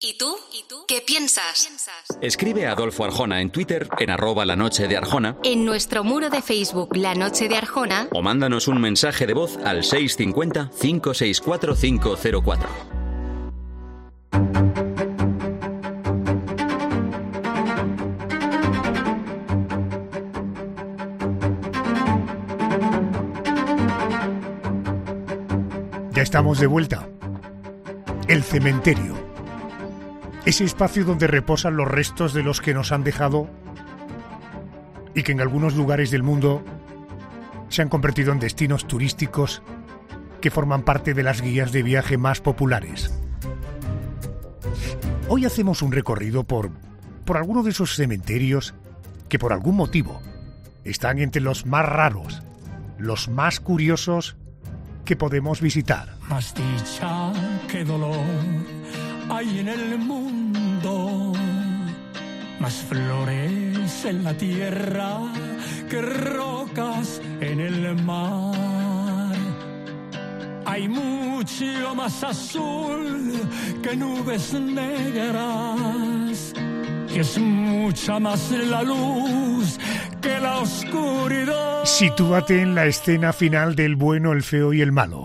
¿Y tú? ¿Qué piensas? Escribe a Adolfo Arjona en Twitter, en @lanochedearjona, En nuestro muro de Facebook, La Noche de Arjona, o mándanos un mensaje de voz al 650 564 504. Ya estamos de vuelta. El cementerio. Ese espacio donde reposan los restos de los que nos han dejado y que en algunos lugares del mundo se han convertido en destinos turísticos que forman parte de las guías de viaje más populares. Hoy hacemos un recorrido por alguno de esos cementerios que por algún motivo están entre los más raros, los más curiosos que podemos visitar. Más dicha que dolor hay en el mundo, más flores en la tierra que rocas en el mar. Hay mucho más azul que nubes negras, y es mucha más la luz que la oscuridad. Sitúate en la escena final del bueno, el feo y el malo.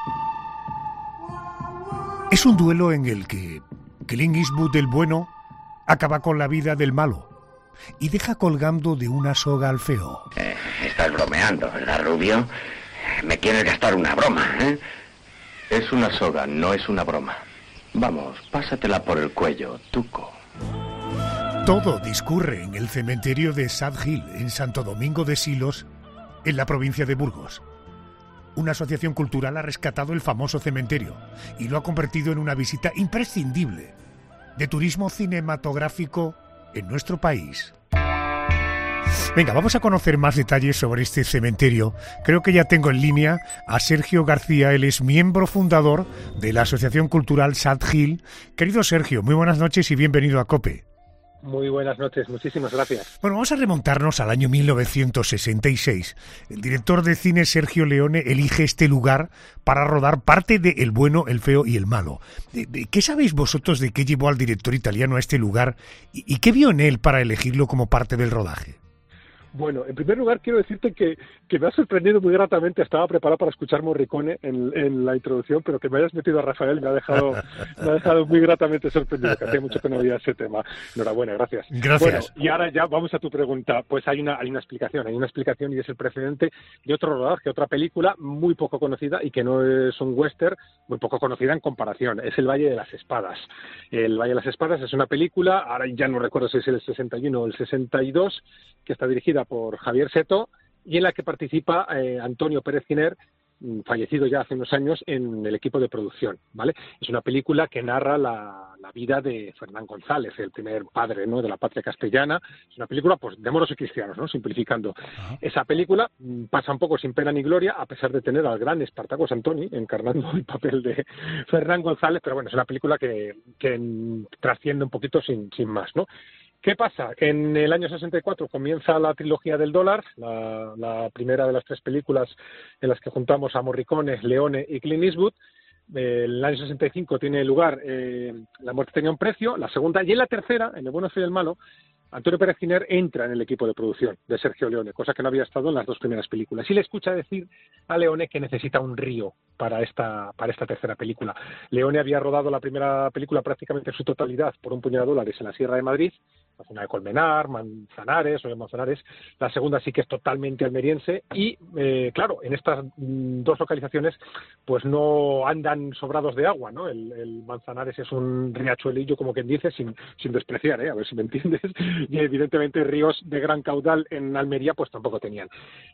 Es un duelo en el que Clint Eastwood, el bueno, acaba con la vida del malo y deja colgando de una soga al feo. Estás bromeando, ¿verdad, Rubio? Me quieres gastar una broma, ¿eh? Es una soga, no es una broma. Vamos, pásatela por el cuello, Tuco. Todo discurre en el cementerio de Sad Hill, en Santo Domingo de Silos, en la provincia de Burgos. Una asociación cultural ha rescatado el famoso cementerio y lo ha convertido en una visita imprescindible de turismo cinematográfico en nuestro país. Venga, vamos a conocer más detalles sobre este cementerio. Creo que ya tengo en línea a Sergio García, él es miembro fundador de la Asociación Cultural Sad Hill. Querido Sergio, muy buenas noches y bienvenido a COPE. Muy buenas noches, muchísimas gracias. Bueno, vamos a remontarnos al año 1966. El director de cine Sergio Leone elige este lugar para rodar parte de El bueno, el feo y el malo. ¿Qué sabéis vosotros de qué llevó al director italiano a este lugar y qué vio en él para elegirlo como parte del rodaje? Bueno, en primer lugar quiero decirte que me ha sorprendido muy gratamente. Estaba preparado para escuchar Morricone en la introducción, pero que me hayas metido a Rafael me ha dejado muy gratamente sorprendido, que hacía mucho que no veía ese tema. Enhorabuena, gracias. Gracias. Bueno, y ahora ya vamos a tu pregunta. Pues hay una explicación y es el precedente de otro rodaje, otra película muy poco conocida y que no es un western, muy poco conocida en comparación. Es El Valle de las Espadas. El Valle de las Espadas es una película, ahora ya no recuerdo si es el 61 o el 62, que está dirigida por Javier Seto y en la que participa Antonio Pérez Giner, fallecido ya hace unos años, en el equipo de producción, ¿vale? Es una película que narra la vida de Fernán González, el primer padre, ¿no?, de la patria castellana. Es una película, pues, de moros y cristianos, ¿no?, simplificando. Ajá. Esa película pasa un poco sin pena ni gloria, a pesar de tener al gran Espartaco Santoni encarnando el papel de Fernán González, pero bueno, es una película que trasciende un poquito sin más, ¿no? ¿Qué pasa? En el año 64 comienza la trilogía del dólar, la primera de las tres películas en las que juntamos a Morricone, Leone y Clint Eastwood. El año 65 tiene lugar La muerte tenía un precio, la segunda, y en la tercera, en El bueno, el feo y el malo, Antonio Pérez Giner entra en el equipo de producción de Sergio Leone, cosa que no había estado en las dos primeras películas. Y le escucha decir a Leone que necesita un río para esta tercera película. Leone había rodado la primera película prácticamente en su totalidad por un puñado de dólares en la Sierra de Madrid, la zona de Colmenar, Manzanares. La segunda sí que es totalmente almeriense y, claro, en estas dos localizaciones pues no andan sobrados de agua, ¿no? El Manzanares es un riachuelillo, como quien dice, sin despreciar, a ver si me entiendes, y evidentemente ríos de gran caudal en Almería pues tampoco tenían.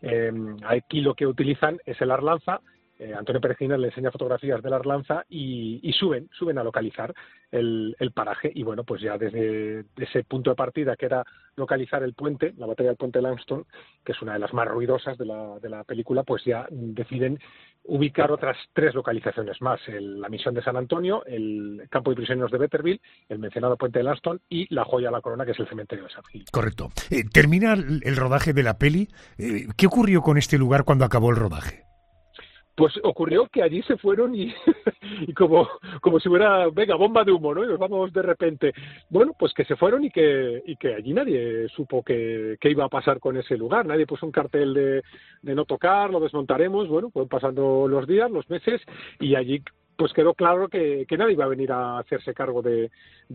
Aquí lo que utilizan es el Arlanza. Antonio Pérez Giner le enseña fotografías del Arlanza y suben a localizar el paraje, y bueno, pues ya desde ese punto de partida, que era localizar el puente, la batalla del puente de Langstone, que es una de las más ruidosas de la película, pues ya deciden ubicar otras tres localizaciones más: la misión de San Antonio, el campo de prisioneros de Betterville, el mencionado puente de Langstone y la joya de la corona, que es el cementerio de Sad Hill. Correcto. Termina el rodaje de la peli. ¿Qué ocurrió con este lugar cuando acabó el rodaje? Pues ocurrió que allí se fueron y como si fuera, venga, bomba de humo, ¿no? Y nos vamos de repente. Bueno, pues que se fueron y que allí nadie supo qué iba a pasar con ese lugar. Nadie puso un cartel de no tocar, lo desmontaremos. Bueno, fueron pasando los días, los meses, y allí pues quedó claro que nadie iba a venir a hacerse cargo de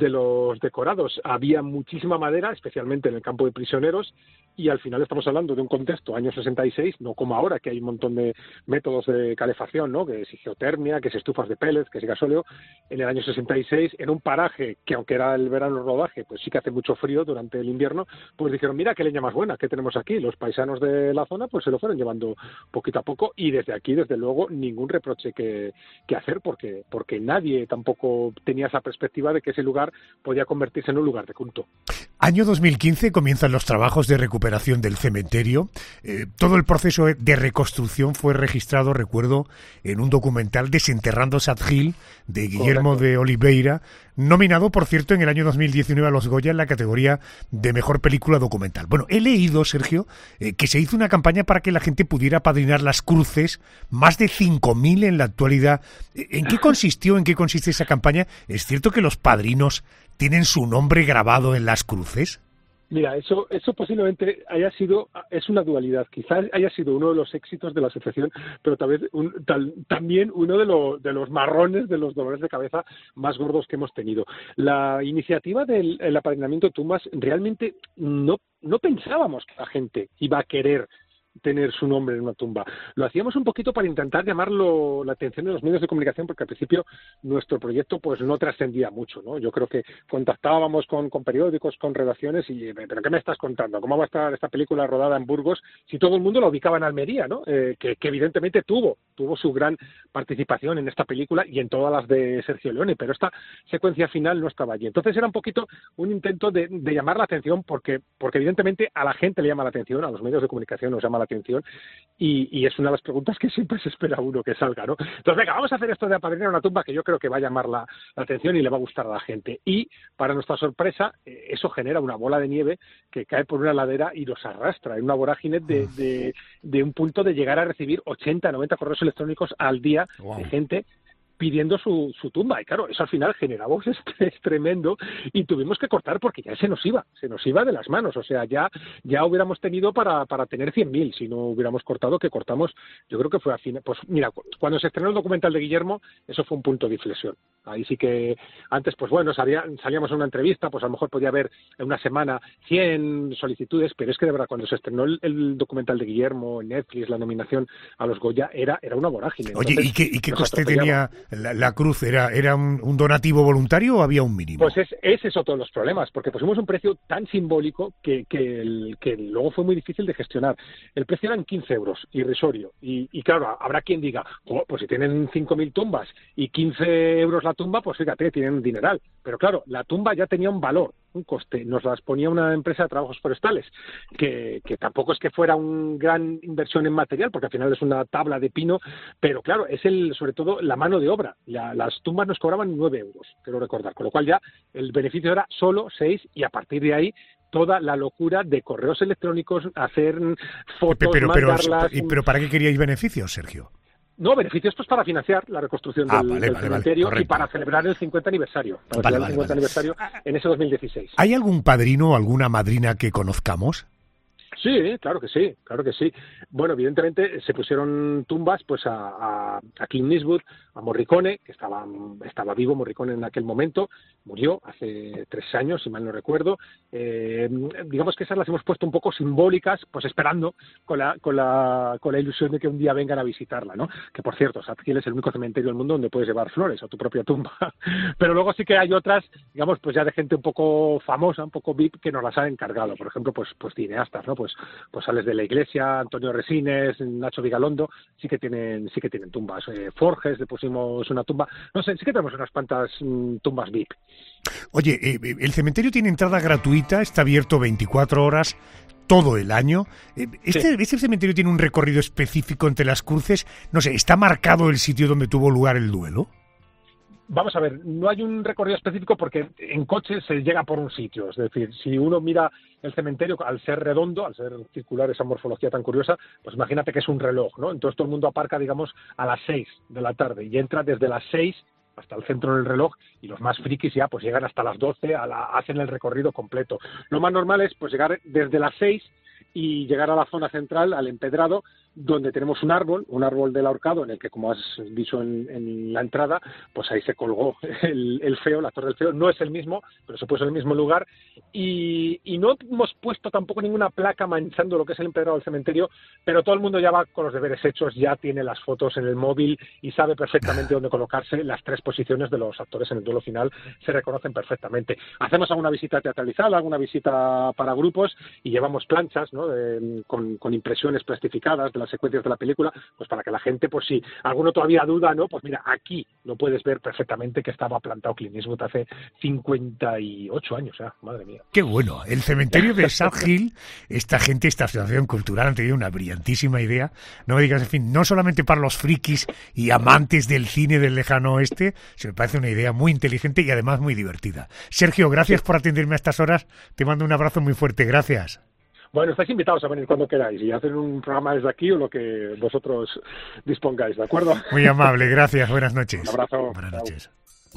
los decorados. Había muchísima madera, especialmente en el campo de prisioneros, y al final estamos hablando de un contexto, año 66, no como ahora, que hay un montón de métodos de calefacción, ¿no? Que si geotermia, que si estufas de pellets, que si gasóleo. En el año 66, en un paraje que, aunque era el verano el rodaje, pues sí que hace mucho frío durante el invierno, pues dijeron, mira qué leña más buena que tenemos aquí. Los paisanos de la zona pues se lo fueron llevando poquito a poco, y desde aquí, desde luego, ningún reproche que hacer, porque nadie tampoco tenía esa perspectiva de que ese lugar podía convertirse en un lugar de culto. Año 2015 comienzan los trabajos de recuperación del cementerio. Todo el proceso de reconstrucción fue registrado, recuerdo, en un documental, Desenterrando Sad Hill, de Guillermo de Oliveira, nominado, por cierto, en el año 2019 a los Goya en la categoría de Mejor Película Documental. Bueno, he leído, Sergio, que se hizo una campaña para que la gente pudiera apadrinar las cruces, más de 5.000 en la actualidad. ¿En qué consiste esa campaña? ¿Es cierto que los padrinos tienen su nombre grabado en las cruces? Mira, eso posiblemente es una dualidad. Quizás haya sido uno de los éxitos de la asociación, pero tal vez también uno de los marrones, de los dolores de cabeza más gordos que hemos tenido. La iniciativa del apadrinamiento de tumbas, realmente no pensábamos que la gente iba a querer tener su nombre en una tumba. Lo hacíamos un poquito para intentar llamar la atención de los medios de comunicación, porque al principio nuestro proyecto pues no trascendía mucho, ¿no? Yo creo que contactábamos con periódicos, con redacciones y, ¿pero qué me estás contando? ¿Cómo va a estar esta película rodada en Burgos si todo el mundo la ubicaba en Almería, ¿no? Que evidentemente tuvo su gran participación en esta película y en todas las de Sergio Leone, pero esta secuencia final no estaba allí. Entonces era un poquito un intento de llamar la atención, porque evidentemente a la gente le llama la atención, a los medios de comunicación nos llama la atención, y es una de las preguntas que siempre se espera uno que salga, ¿no? Entonces, venga, vamos a hacer esto de apadrinar una tumba que yo creo que va a llamar la atención y le va a gustar a la gente. Y, para nuestra sorpresa, eso genera una bola de nieve que cae por una ladera y los arrastra en una vorágine de un punto de llegar a recibir 80, 90 correos electrónicos al día de gente pidiendo su tumba, y claro, eso al final generaba un estrés tremendo y tuvimos que cortar porque ya se nos iba de las manos. O sea, ya hubiéramos tenido para tener 100.000 si no hubiéramos cortado, que cortamos. Yo creo que fue a fin. Pues mira, cuando se estrenó el documental de Guillermo, eso fue un punto de inflexión. Ahí sí que antes, pues bueno, salíamos a una entrevista, pues a lo mejor podía haber en una semana 100 solicitudes, pero es que de verdad cuando se estrenó el documental de Guillermo en Netflix, la nominación a los Goya, era una vorágine. Oye, entonces, ¿y qué coste tenía la cruz? ¿Era un donativo voluntario o había un mínimo? Pues ese es otro de los problemas, porque pusimos un precio tan simbólico que luego fue muy difícil de gestionar. El precio eran 15 euros, irrisorio, y claro, habrá quien diga, pues si tienen 5.000 tumbas y 15 euros la tumba, pues fíjate, tienen un dineral. Pero claro, la tumba ya tenía un valor, un coste. Nos las ponía una empresa de trabajos forestales, que tampoco es que fuera una gran inversión en material, porque al final es una tabla de pino, pero claro, es sobre todo la mano de obra. Las tumbas nos cobraban 9 euros, quiero recordar, con lo cual ya el beneficio era solo 6, y a partir de ahí toda la locura de correos electrónicos, hacer fotos, mandarlas... Pero ¿para qué queríais beneficios, Sergio? No, beneficios pues para financiar la reconstrucción del cementerio y para celebrar el 50 aniversario. Aniversario en ese 2016. ¿Hay algún padrino o alguna madrina que conozcamos? Sí, claro que sí. Bueno, evidentemente se pusieron tumbas pues a Clint Eastwood, a Morricone, que estaba vivo Morricone en aquel momento, murió hace 3 años, si mal no recuerdo. Digamos que esas las hemos puesto un poco simbólicas, pues esperando con la ilusión de que un día vengan a visitarla, ¿no? Que por cierto, Sad Hill es el único cementerio del mundo donde puedes llevar flores a tu propia tumba. Pero luego sí que hay otras, digamos, pues ya de gente un poco famosa, un poco VIP, que nos las han encargado. Por ejemplo, pues cineastas, ¿no? Pues Alex de la Iglesia, Antonio Resines, Nacho Vigalondo, sí que tienen tumbas. Forges, le pusimos una tumba. No sé, sí que tenemos unas cuantas tumbas VIP. Oye, el cementerio tiene entrada gratuita, está abierto 24 horas todo el año. ¿Este cementerio tiene un recorrido específico entre las cruces? No sé, ¿está marcado el sitio donde tuvo lugar el duelo? Vamos a ver, no hay un recorrido específico porque en coche se llega por un sitio. Es decir, si uno mira el cementerio, al ser redondo, al ser circular, esa morfología tan curiosa, pues imagínate que es un reloj, ¿no? Entonces todo el mundo aparca, digamos, a las 6 de la tarde y entra desde las 6 hasta el centro del reloj, y los más frikis ya pues llegan hasta las 12, hacen el recorrido completo. Lo más normal es pues llegar desde las 6 y llegar a la zona central, al empedrado, donde tenemos un árbol del ahorcado, en el que, como has dicho en la entrada, pues ahí se colgó el feo, la torre del feo. No es el mismo, pero se puso en el mismo lugar, y no hemos puesto tampoco ninguna placa manchando lo que es el empedrado del cementerio, pero todo el mundo ya va con los deberes hechos, ya tiene las fotos en el móvil y sabe perfectamente dónde colocarse. Las 3 posiciones de los actores en el duelo final se reconocen perfectamente. Hacemos alguna visita teatralizada, alguna visita para grupos, y llevamos planchas, ¿no?, con impresiones plastificadas de las secuencias de la película, pues para que la gente, pues si alguno todavía duda, ¿no?, pues mira, aquí lo puedes ver perfectamente, que estaba plantado Clint Eastwood hace 58 años, madre mía. Qué bueno, el cementerio de Sad Hill, esta asociación cultural han tenido una brillantísima idea, no me digas, en fin, no solamente para los frikis y amantes del cine del lejano oeste, se me parece una idea muy inteligente y además muy divertida. Sergio, gracias por atenderme a estas horas, te mando un abrazo muy fuerte, gracias. Bueno, estáis invitados a venir cuando queráis y hacer un programa desde aquí o lo que vosotros dispongáis, ¿de acuerdo? Muy amable, gracias, buenas noches. Un abrazo. Buenas noches.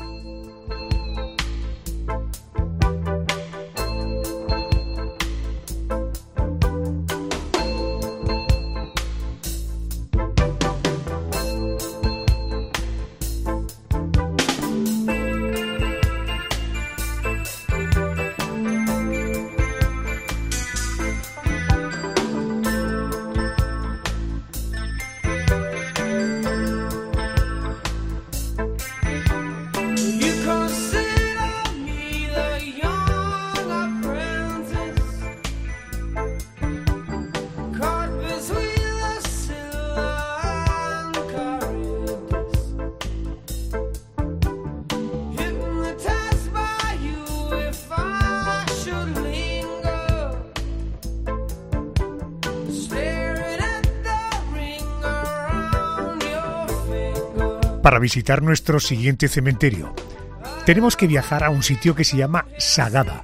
Para visitar nuestro siguiente cementerio, tenemos que viajar a un sitio que se llama Sagada.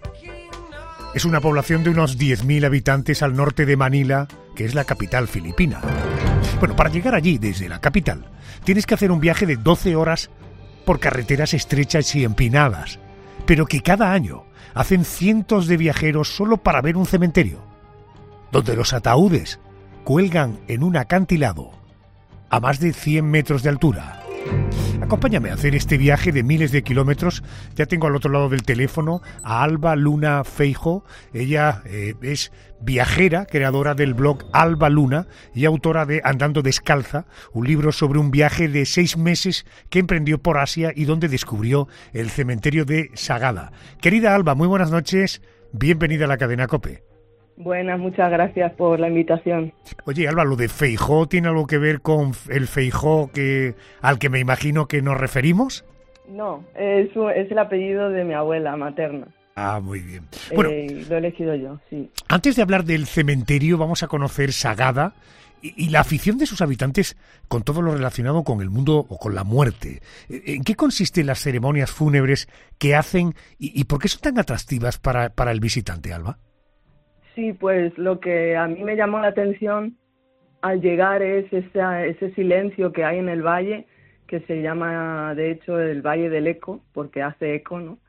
Es una población de unos 10.000 habitantes al norte de Manila, que es la capital filipina. Bueno, para llegar allí desde la capital, tienes que hacer un viaje de 12 horas por carreteras estrechas y empinadas, pero que cada año hacen cientos de viajeros solo para ver un cementerio, donde los ataúdes cuelgan en un acantilado a más de 100 metros de altura. Acompáñame a hacer este viaje de miles de kilómetros. Ya tengo al otro lado del teléfono a Alba Luna Feijóo. Ella es viajera, creadora del blog Alba Luna y autora de Andando Descalza, un libro sobre un viaje de 6 meses que emprendió por Asia y donde descubrió el cementerio de Sagada. Querida Alba, muy buenas noches. Bienvenida a la cadena COPE. Buenas, muchas gracias por la invitación. Oye, Alba, ¿lo de Feijóo tiene algo que ver con el Feijóo al que me imagino que nos referimos? No, es el apellido de mi abuela materna. Ah, muy bien. Bueno, lo he elegido yo, sí. Antes de hablar del cementerio, vamos a conocer Sagada y la afición de sus habitantes con todo lo relacionado con el mundo o con la muerte. ¿En qué consisten las ceremonias fúnebres que hacen y por qué son tan atractivas para el visitante, Alba? Sí, pues lo que a mí me llamó la atención al llegar es ese silencio que hay en el valle, que se llama de hecho el Valle del Eco, porque hace eco, ¿no?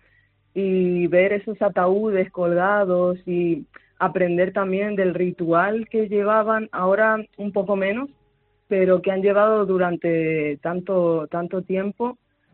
Y ver esos ataúdes colgados y aprender también del ritual que llevaban, ahora un poco menos, pero que han llevado durante tanto tiempo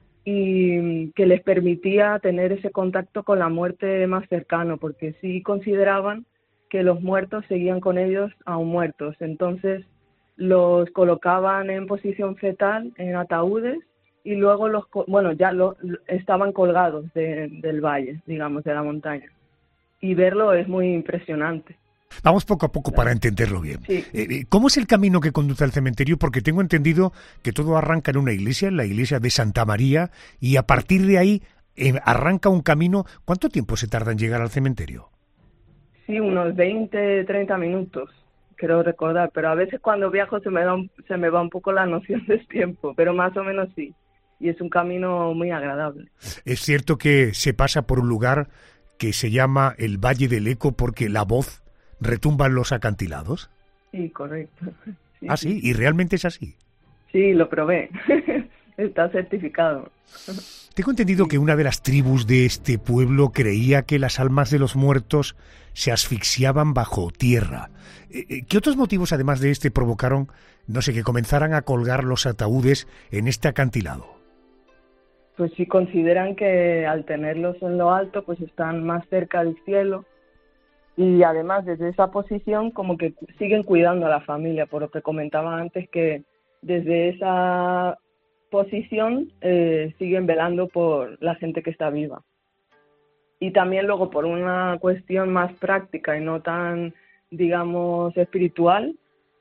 y que les permitía tener ese contacto con la muerte más cercano, porque sí consideraban que los muertos seguían con ellos aún muertos. Entonces los colocaban en posición fetal en ataúdes y luego estaban colgados del valle, digamos, de la montaña. Y verlo es muy impresionante. Vamos poco a poco para entenderlo bien. Sí. ¿Cómo es el camino que conduce al cementerio? Porque tengo entendido que todo arranca en una iglesia, en la iglesia de Santa María, y a partir de ahí arranca un camino. ¿Cuánto tiempo se tarda en llegar al cementerio? Sí, unos 20, 30 minutos, creo recordar, pero a veces cuando viajo se me va un poco la noción del tiempo, pero más o menos sí. y es un camino muy agradable. Es cierto que se pasa por un lugar que se llama el Valle del Eco porque la voz retumba en los acantilados. Sí, correcto. Sí, ¿Ah, sí? ¿Y realmente es así? Sí, lo probé. Está certificado. Tengo entendido que una de las tribus de este pueblo creía que las almas de los muertos se asfixiaban bajo tierra. ¿Qué otros motivos, además de este, provocaron, no sé, que comenzaran a colgar los ataúdes en este acantilado? Pues sí consideran que al tenerlos en lo alto, pues están más cerca del cielo, y además desde esa posición como que siguen cuidando a la familia, por lo que comentaba antes, que desde esa posición siguen velando por la gente que está viva. Y también luego por una cuestión más práctica y no tan, digamos, espiritual,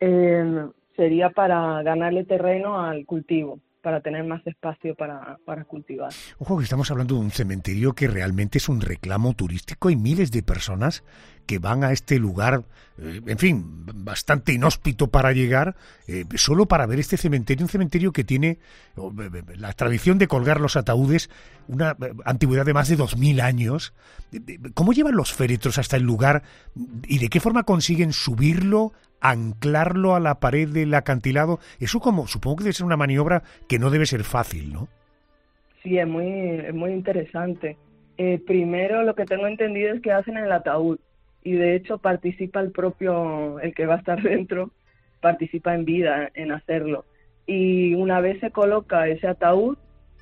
sería para ganarle terreno al cultivo, para tener más espacio para cultivar. Ojo, que estamos hablando de un cementerio que realmente es un reclamo turístico. Hay miles de personas que van a este lugar, en fin, bastante inhóspito para llegar, solo para ver este cementerio, un cementerio que tiene la tradición de colgar los ataúdes, una antigüedad de más de 2000 años. ¿Cómo llevan los féretros hasta el lugar y de qué forma consiguen subirlo, anclarlo a la pared del acantilado? Eso supongo que debe ser una maniobra que no debe ser fácil, ¿no? Sí, es muy interesante. Primero, lo que tengo entendido es que hacen el ataúd, y de hecho participa el que va a estar dentro, participa en vida en hacerlo. Y una vez se coloca ese ataúd,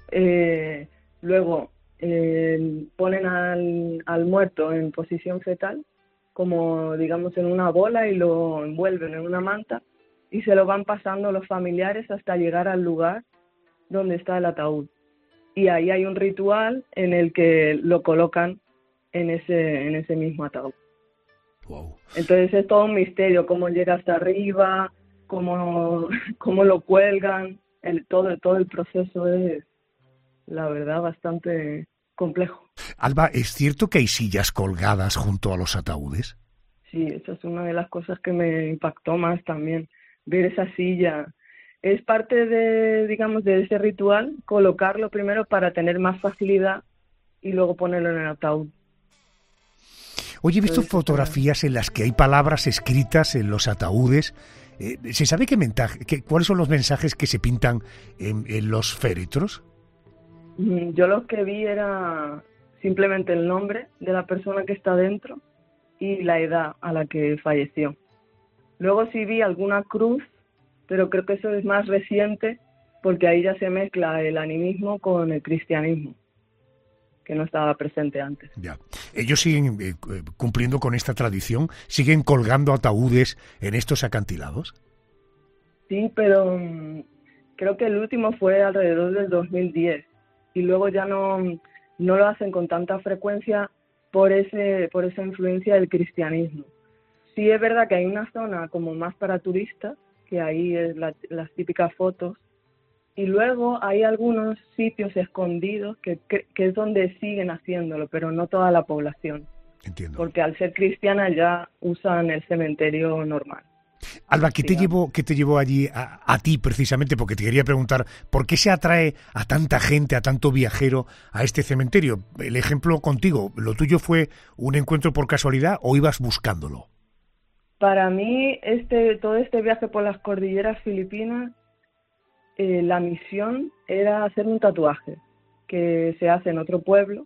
luego ponen al muerto en posición fetal, como digamos en una bola, y lo envuelven en una manta y se lo van pasando los familiares hasta llegar al lugar donde está el ataúd. Y ahí hay un ritual en el que lo colocan en ese mismo ataúd. Wow. Entonces es todo un misterio, cómo llega hasta arriba, cómo lo cuelgan, todo el proceso es, la verdad, bastante complejo. Alba, ¿es cierto que hay sillas colgadas junto a los ataúdes? Sí, esa es una de las cosas que me impactó más también, ver esa silla. Es parte de ese ritual, colocarlo primero para tener más facilidad y luego ponerlo en el ataúd. Oye, he visto fotografías en las que hay palabras escritas en los ataúdes. ¿Se sabe cuáles son los mensajes que se pintan en los féretros? Yo lo que vi era simplemente el nombre de la persona que está dentro y la edad a la que falleció. Luego sí vi alguna cruz, pero creo que eso es más reciente porque ahí ya se mezcla el animismo con el cristianismo, que no estaba presente antes. Ya. Ellos siguen cumpliendo con esta tradición, siguen colgando ataúdes en estos acantilados. Sí, pero creo que el último fue alrededor del 2010 y luego ya no lo hacen con tanta frecuencia por esa influencia del cristianismo. Sí es verdad que hay una zona como más para turistas, que ahí es las típicas fotos, y luego hay algunos sitios escondidos que es donde siguen haciéndolo, pero no toda la población. Entiendo. Porque al ser cristiana ya usan el cementerio normal. Alba, ¿qué te llevó allí a ti precisamente? Porque te quería preguntar, ¿por qué se atrae a tanta gente, a tanto viajero a este cementerio? El ejemplo contigo, ¿lo tuyo fue un encuentro por casualidad o ibas buscándolo? Para mí, todo este viaje por las cordilleras filipinas, la misión era hacer un tatuaje que se hace en otro pueblo,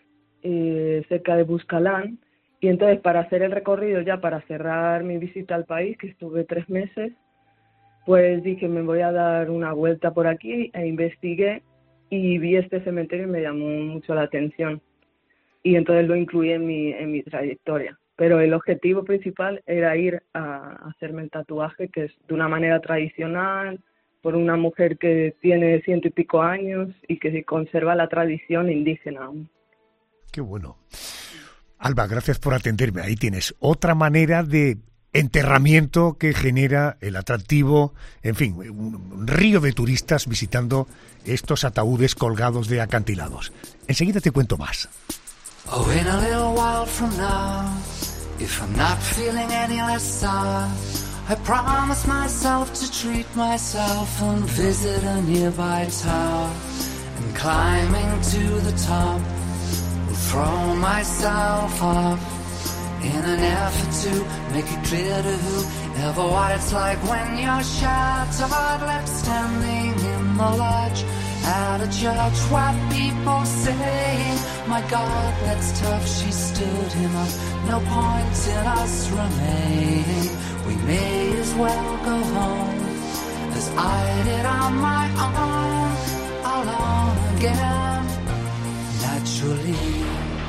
cerca de Buscalán, y entonces para hacer el recorrido ya, para cerrar mi visita al país, que estuve 3 meses, pues dije, me voy a dar una vuelta por aquí, e investigué y vi este cementerio y me llamó mucho la atención. Y entonces lo incluí en mi trayectoria. Pero el objetivo principal era ir a hacerme el tatuaje, que es de una manera tradicional, por una mujer que tiene 100 y pico años y que conserva la tradición indígena aún. Qué bueno. Alba, gracias por atenderme. Ahí tienes otra manera de enterramiento que genera el atractivo, en fin, un río de turistas visitando estos ataúdes colgados de acantilados. Enseguida te cuento más. Oh, in a little while from now, if I'm not feeling any less sad, I promise myself to treat myself and visit a nearby tower. climbing to the top, will throw myself off in an effort to make it clear to whoever what it's like when you're shattered, left standing in the lodge at a church where people saying, my God, that's tough, she stood him up, no point in us remaining, we may as well go home as I did on my own, alone again, naturally.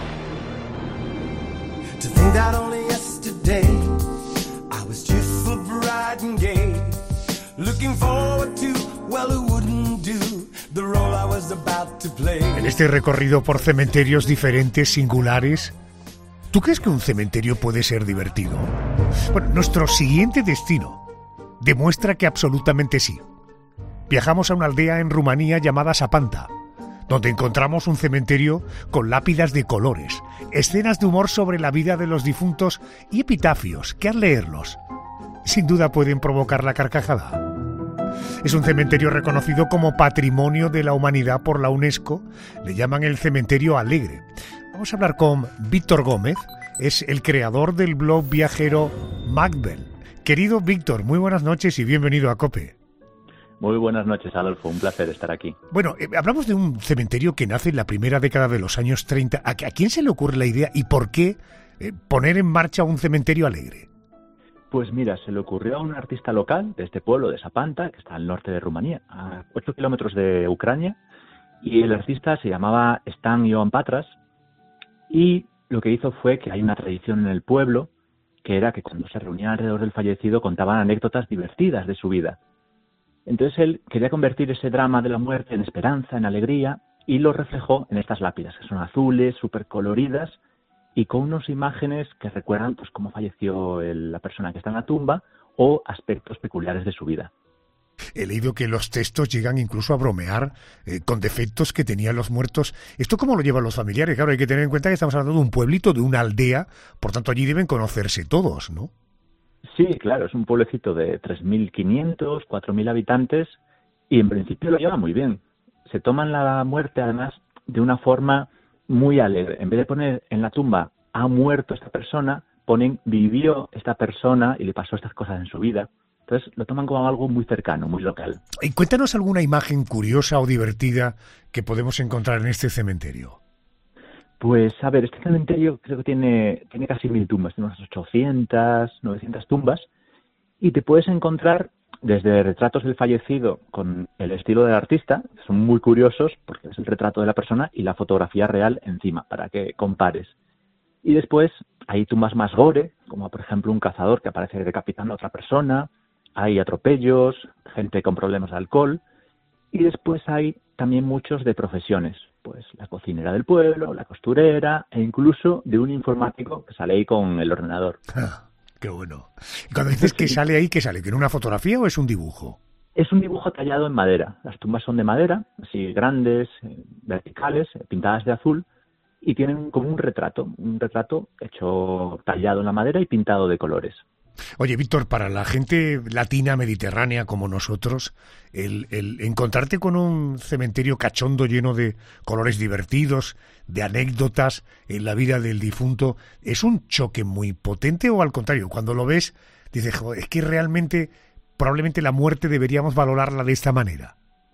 To think that only yesterday I was cheerful, bright and gay, looking forward to, well, who wouldn't do the role I was about to play. En este recorrido por cementerios diferentes, singulares, ¿tú crees que un cementerio puede ser divertido? Bueno, nuestro siguiente destino demuestra que absolutamente sí. Viajamos a una aldea en Rumanía llamada Sapanta, donde encontramos un cementerio con lápidas de colores, escenas de humor sobre la vida de los difuntos y epitafios que al leerlos, sin duda pueden provocar la carcajada. Es un cementerio reconocido como Patrimonio de la Humanidad por la UNESCO, le llaman el Cementerio Alegre. Vamos a hablar con Víctor Gómez, es el creador del blog viajero Macbel. Querido Víctor, muy buenas noches y bienvenido a COPE. Muy buenas noches, Adolfo. Un placer estar aquí. Bueno, hablamos de un cementerio que nace en la primera década de los años 30. ¿A quién se le ocurre la idea y por qué poner en marcha un cementerio alegre? Pues mira, se le ocurrió a un artista local de este pueblo, de Sapanta, que está al norte de Rumanía, a 8 kilómetros de Ucrania, y el artista se llamaba Stan Ioan Patras, y lo que hizo fue que hay una tradición en el pueblo, que era que cuando se reunían alrededor del fallecido contaban anécdotas divertidas de su vida. Entonces él quería convertir ese drama de la muerte en esperanza, en alegría, y lo reflejó en estas lápidas, que son azules, súper coloridas, y con unas imágenes que recuerdan pues cómo falleció la persona que está en la tumba o aspectos peculiares de su vida. He leído que los textos llegan incluso a bromear con defectos que tenían los muertos. ¿Esto cómo lo llevan los familiares? Claro, hay que tener en cuenta que estamos hablando de un pueblito, de una aldea, por tanto allí deben conocerse todos, ¿no? Sí, claro, es un pueblecito de 3.500, 4.000 habitantes y en principio lo lleva muy bien. Se toman la muerte además de una forma muy alegre. En vez de poner en la tumba ha muerto esta persona, ponen vivió esta persona y le pasó estas cosas en su vida. Entonces lo toman como algo muy cercano, muy local. Y cuéntanos alguna imagen curiosa o divertida que podemos encontrar en este cementerio. Pues, a ver, este cementerio creo que tiene casi 1.000 tumbas, tiene unas 800, 900 tumbas, y te puedes encontrar desde retratos del fallecido con el estilo del artista, que son muy curiosos porque es el retrato de la persona y la fotografía real encima, para que compares. Y después hay tumbas más gore, como por ejemplo un cazador que aparece decapitando a otra persona, hay atropellos, gente con problemas de alcohol, y después hay también muchos de profesiones, pues la cocinera del pueblo, la costurera e incluso de un informático que sale ahí con el ordenador. Ah, qué bueno. Y cuando dices que sale ahí, ¿qué sale? ¿Que en una fotografía o es un dibujo? Es un dibujo tallado en madera. Las tumbas son de madera, así grandes, verticales, pintadas de azul, y tienen como un retrato hecho tallado en la madera y pintado de colores. Oye, Víctor, para la gente latina, mediterránea como nosotros, el encontrarte con un cementerio cachondo lleno de colores divertidos, de anécdotas en la vida del difunto, ¿es un choque muy potente o al contrario? Cuando lo ves, dices, joder, es que realmente, probablemente la muerte deberíamos valorarla de esta manera.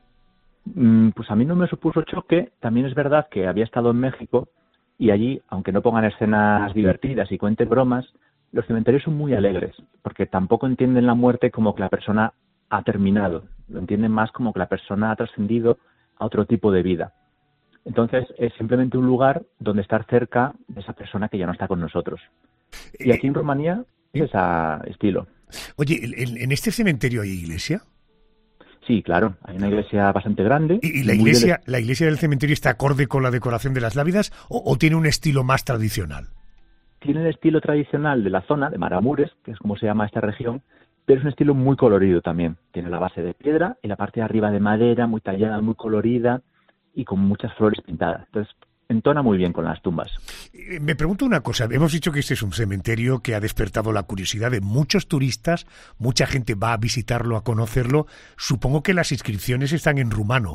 Pues a mí no me supuso choque. También es verdad que había estado en México y allí, aunque no pongan escenas divertidas y cuenten bromas, los cementerios son muy alegres, porque tampoco entienden la muerte como que la persona ha terminado, lo entienden más como que la persona ha trascendido a otro tipo de vida. Entonces es simplemente un lugar donde estar cerca de esa persona que ya no está con nosotros. Y aquí en Rumanía es ese estilo. Oye, ¿en este cementerio hay iglesia? Sí, claro, hay una iglesia bastante grande. ¿Y la iglesia del cementerio está acorde con la decoración de las lápidas o tiene un estilo más tradicional? Tiene el estilo tradicional de la zona, de Maramures, que es como se llama esta región, pero es un estilo muy colorido también. Tiene la base de piedra y la parte de arriba de madera, muy tallada, muy colorida y con muchas flores pintadas. Entonces, entona muy bien con las tumbas. Me pregunto una cosa. Hemos dicho que este es un cementerio que ha despertado la curiosidad de muchos turistas. Mucha gente va a visitarlo, a conocerlo. Supongo que las inscripciones están en rumano.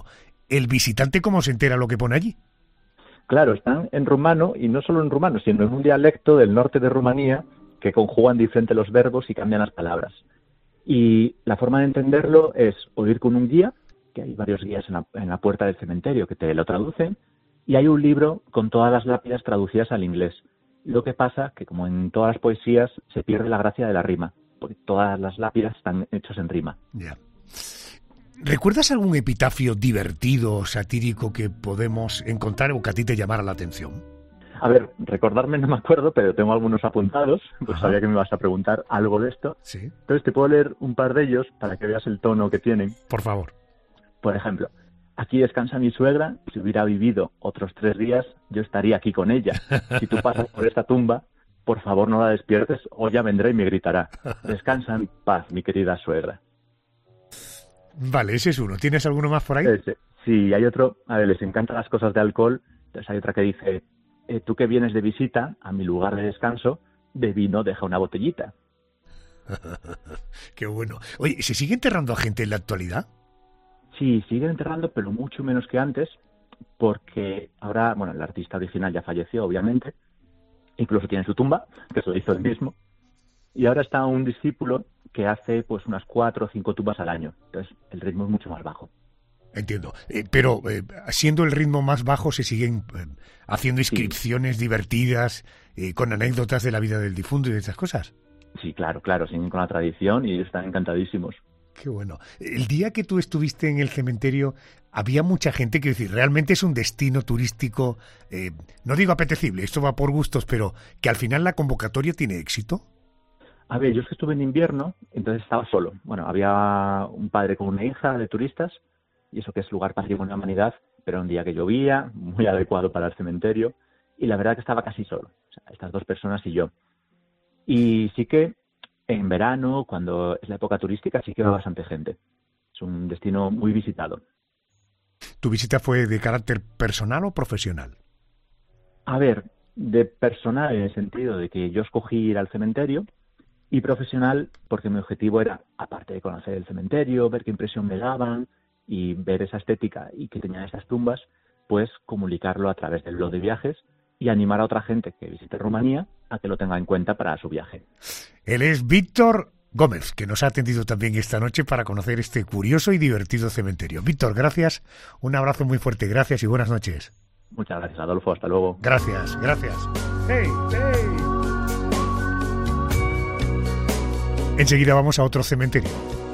¿el visitante cómo se entera lo que pone allí? Claro, están en rumano, y no solo en rumano, sino en un dialecto del norte de Rumanía que conjugan diferente los verbos y cambian las palabras. Y la forma de entenderlo es o ir con un guía, que hay varios guías en la puerta del cementerio que te lo traducen, y hay un libro con todas las lápidas traducidas al inglés. Lo que pasa que, como en todas las poesías, se pierde la gracia de la rima, porque todas las lápidas están hechas en rima. Ya. ¿Recuerdas algún epitafio divertido o satírico que podemos encontrar o que a ti te llamara la atención? A ver, recordarme no me acuerdo, pero tengo algunos apuntados, pues Ajá. sabía que me ibas a preguntar algo de esto. Sí. Entonces te puedo leer un par de ellos para que veas el tono que tienen. Por favor. Por ejemplo, aquí descansa mi suegra, si hubiera vivido otros 3 días, yo estaría aquí con ella. Si tú pasas por esta tumba, por favor no la despiertes o ya vendrá y me gritará. Descansa en paz, mi querida suegra. Vale, ese es uno. ¿Tienes alguno más por ahí? Sí, hay otro, a ver, les encantan las cosas de alcohol, entonces hay otra que dice, tú que vienes de visita a mi lugar de descanso, de vino deja una botellita. Qué bueno. Oye, ¿se sigue enterrando a gente en la actualidad? Sí, siguen enterrando, pero mucho menos que antes, porque ahora, bueno, el artista original ya falleció, obviamente, incluso tiene su tumba, que se lo hizo él mismo, y ahora está un discípulo que hace pues unas 4 o 5 tumbas al año, entonces el ritmo es mucho más bajo. Entiendo, pero siendo el ritmo más bajo se siguen haciendo inscripciones divertidas con anécdotas de la vida del difunto y de esas cosas. Sí, claro, siguen con la tradición y están encantadísimos. Qué bueno. El día que tú estuviste en el cementerio, había mucha gente, quiero decir, realmente es un destino turístico, no digo apetecible, esto va por gustos, pero que al final la convocatoria tiene éxito. A ver, yo es que estuve en invierno, entonces estaba solo. Bueno, había un padre con una hija de turistas, y eso que es lugar patrimonio de la humanidad, pero un día que llovía, muy adecuado para el cementerio, y la verdad que estaba casi solo, o sea, estas 2 personas y yo. Y sí que en verano, cuando es la época turística, sí que va bastante gente. Es un destino muy visitado. ¿Tu visita fue de carácter personal o profesional? A ver, de personal en el sentido de que yo escogí ir al cementerio, y profesional porque mi objetivo era, aparte de conocer el cementerio, ver qué impresión me daban y ver esa estética y que tenían estas tumbas, pues comunicarlo a través del blog de viajes y animar a otra gente que visite Rumanía a que lo tenga en cuenta para su viaje. Él es Víctor Gómez, que nos ha atendido también esta noche para conocer este curioso y divertido cementerio. Víctor, gracias, un abrazo muy fuerte, gracias y buenas noches. Muchas gracias, Adolfo, hasta luego. Gracias. ¡Hey! Enseguida vamos a otro cementerio.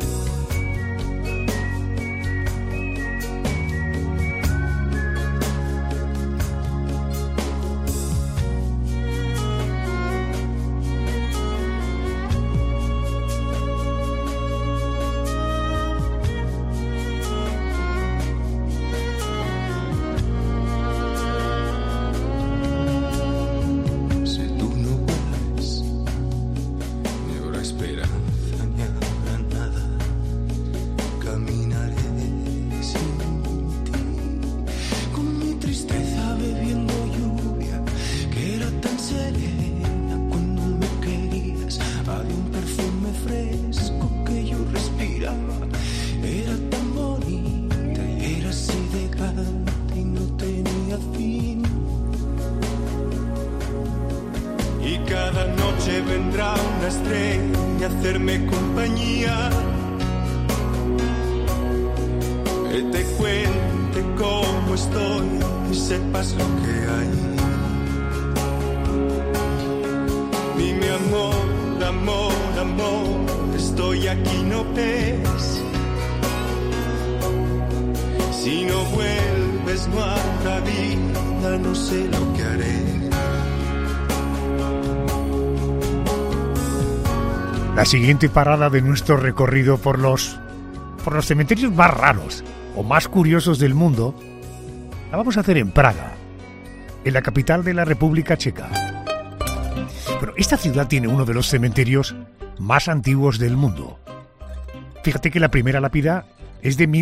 La siguiente parada de nuestro recorrido por los cementerios más raros o más curiosos del mundo la vamos a hacer en Praga, en la capital de la República Checa. Bueno, esta ciudad tiene uno de los cementerios más antiguos del mundo. Fíjate que la primera lápida es de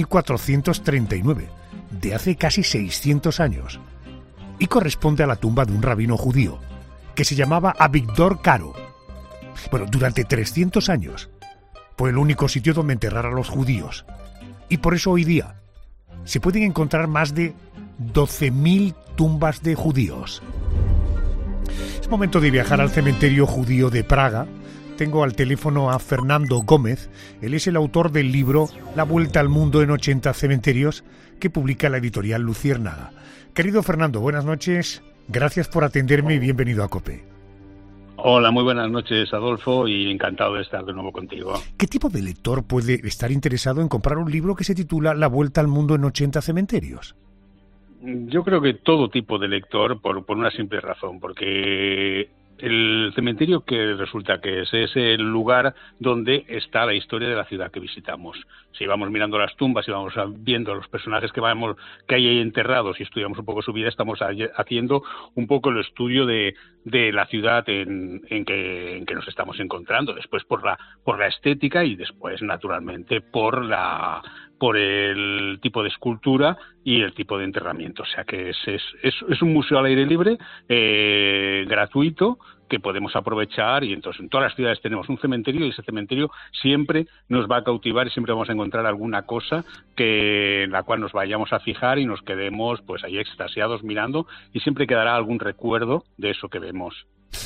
1439, de hace casi 600 años, y corresponde a la tumba de un rabino judío que se llamaba Avigdor Caro. Bueno, durante 300 años fue el único sitio donde enterrar a los judíos, y por eso hoy día se pueden encontrar más de 12.000 tumbas de judíos. Es momento de viajar al cementerio judío de Praga. Tengo al teléfono a Fernando Gómez. Él es el autor del libro La Vuelta al Mundo en 80 cementerios, que publica la editorial Luciérnaga. Querido Fernando, buenas noches. Gracias por atenderme y bienvenido a COPE. Hola, muy buenas noches, Adolfo, y encantado de estar de nuevo contigo. ¿Qué tipo de lector puede estar interesado en comprar un libro que se titula La Vuelta al Mundo en 80 cementerios? Yo creo que todo tipo de lector, por una simple razón, porque el cementerio que resulta que es el lugar donde está la historia de la ciudad que visitamos. Si vamos mirando las tumbas y vamos viendo los personajes que hay ahí enterrados y estudiamos un poco su vida, estamos haciendo un poco el estudio de la ciudad en que nos estamos encontrando. Después por la estética y después, naturalmente, por el tipo de escultura y el tipo de enterramiento. O sea que es un museo al aire libre, gratuito, que podemos aprovechar, y entonces en todas las ciudades tenemos un cementerio y ese cementerio siempre nos va a cautivar y siempre vamos a encontrar alguna cosa en la cual nos vayamos a fijar y nos quedemos pues ahí extasiados mirando, y siempre quedará algún recuerdo de eso que vemos.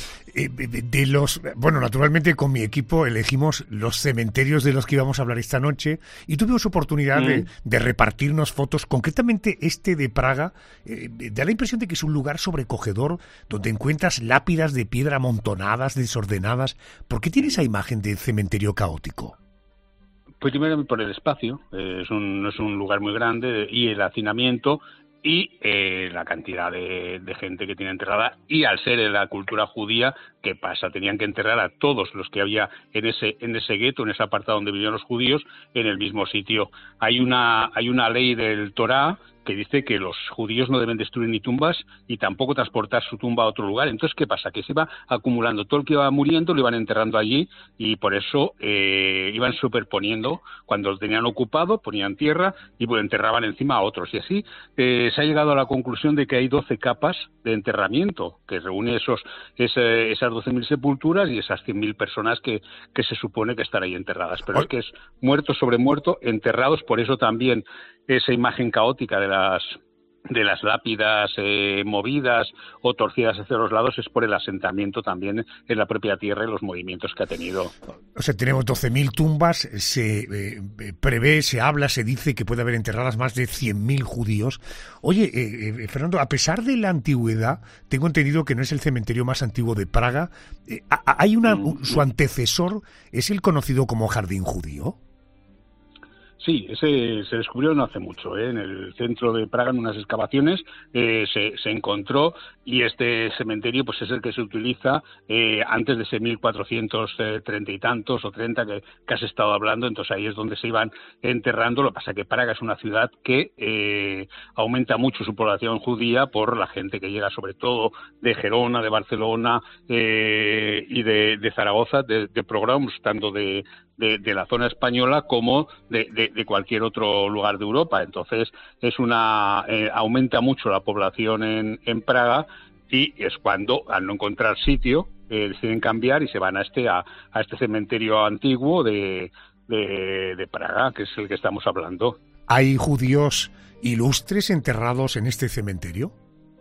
Naturalmente con mi equipo elegimos los cementerios de los que íbamos a hablar esta noche y tuvimos oportunidad de repartirnos fotos. Concretamente este de Praga da la impresión de que es un lugar sobrecogedor donde encuentras lápidas de piedra amontonadas, desordenadas. ¿Por qué tiene esa imagen de cementerio caótico? Pues primero por el espacio, es un lugar muy grande, y el hacinamiento y la cantidad de gente que tiene enterrada, y al ser en la cultura judía, ¿qué pasa? Tenían que enterrar a todos los que había en ese gueto, en ese apartado donde vivían los judíos, en el mismo sitio. Hay una ley del Torá que dice que los judíos no deben destruir ni tumbas y tampoco transportar su tumba a otro lugar. Entonces, ¿qué pasa? Que se iba acumulando, todo el que iba muriendo lo iban enterrando allí, y por eso iban superponiendo. Cuando lo tenían ocupado, ponían tierra y enterraban encima a otros. Y así se ha llegado a la conclusión de que hay 12 capas de enterramiento, que reúne esas 12.000 sepulturas y esas 100.000 personas que se supone que están ahí enterradas. Pero es que es muerto sobre muerto, enterrados. Por eso también esa imagen caótica de las lápidas movidas o torcidas hacia los lados es por el asentamiento también en la propia tierra y los movimientos que ha tenido. O sea, tenemos 12.000 tumbas, se prevé, se habla, se dice que puede haber enterradas más de 100.000 judíos. Oye, Fernando, a pesar de la antigüedad, tengo entendido que no es el cementerio más antiguo de Praga. Hay su antecesor, ¿es el conocido como Jardín Judío? Sí, ese se descubrió no hace mucho, en el centro de Praga, en unas excavaciones, se encontró, y este cementerio pues es el que se utiliza antes de ese 1430 y tantos o 30 que has estado hablando. Entonces ahí es donde se iban enterrando. Lo que pasa es que Praga es una ciudad que aumenta mucho su población judía por la gente que llega, sobre todo de Gerona, de Barcelona y de Zaragoza, de pogroms, tanto de la zona española como de cualquier otro lugar de Europa. Entonces aumenta mucho la población en Praga, y es cuando, al no encontrar sitio, deciden cambiar y se van a este cementerio antiguo de Praga, que es el que estamos hablando. ¿Hay judíos ilustres enterrados en este cementerio?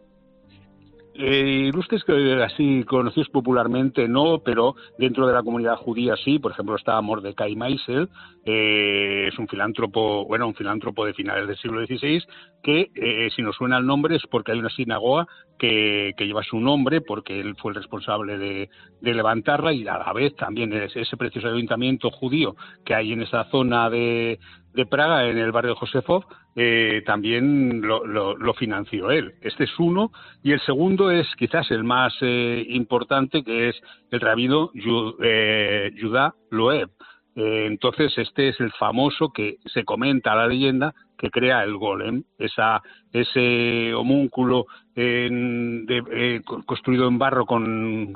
Ilustres así conocidos popularmente no, pero dentro de la comunidad judía sí. Por ejemplo, está Mordecai Meisel, es un filántropo de finales del siglo XVI, que si nos suena el nombre es porque hay una sinagoga que lleva su nombre, porque él fue el responsable de levantarla, y a la vez también ese precioso ayuntamiento judío que hay en esa zona de Praga, en el barrio de Josefov, también lo financió él. Este es uno, y el segundo es quizás el más importante, que es el rabino Judá Loeb. Entonces este es el famoso, que se comenta la leyenda, que crea el golem, ese homúnculo construido en barro con